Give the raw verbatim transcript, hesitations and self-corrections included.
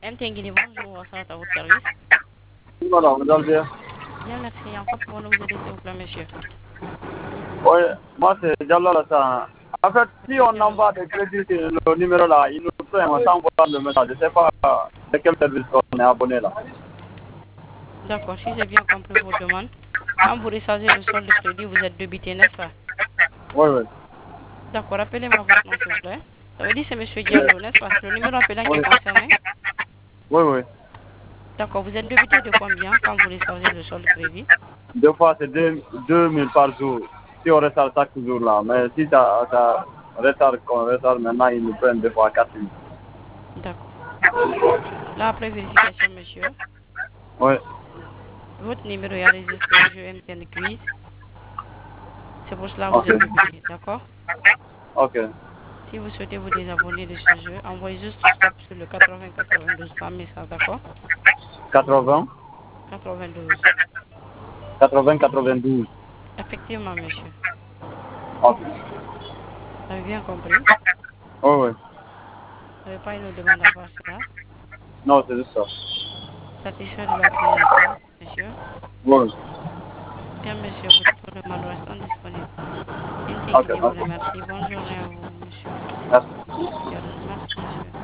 M T Guinée, bonjour, ça va à votre service. Voilà, vous allez bien. Bien, merci. En quoi pouvons-nous vous aider, s'il vous plaît, monsieur? Oui, moi c'est Diallo Alassane. En fait, si on Diallo. envoie des crédits sur le numéro là, il nous prend, on s'envoie le message. Je ne sais pas de quel service on est abonné là. D'accord, si j'ai bien compris votre demande, quand vous rechargez le solde de crédit, vous êtes débité, n'est-ce pas? Oui, oui. D'accord, rappelez-moi votre nom, s'il vous plaît. Ça veut dire que c'est monsieur Diallo, n'est-ce pas? C'est le numéro appelant qui Oui, est concerné. oui, oui. D'accord, vous êtes débité de combien quand vous rechargez le solde de crédit? Deux fois c'est deux mille par jour. Si on recharge chaque jour là. Mais si ça, ça recharge, qu'on recharge maintenant, ils nous prennent deux fois quatre mille. D'accord. Là, après vérification, monsieur, Oui. votre numéro est enregistré au jeu M T N Quiz. C'est pour cela que vous Ok. êtes débité, d'accord? Ok. Si vous souhaitez vous désabonner de ce jeu, envoyez juste stop sur le quatre-vingts quatre-vingt-douze par message, d'accord? quatre-vingts, quatre-vingt-douze. quatre-vingts, quatre-vingt-douze. Effectivement, monsieur. Ok. Vous avez bien compris? Oui, oui. Vous n'avez pas une autre demande à part cela? Non, c'est juste ça. Satisfait de la transaction, monsieur? Oui. Bien, monsieur, votre demande reste disponible. M T Ok, Guinée vous merci. remercie. Bonne journée à vous, monsieur. Merci. Diallo. Merci, monsieur.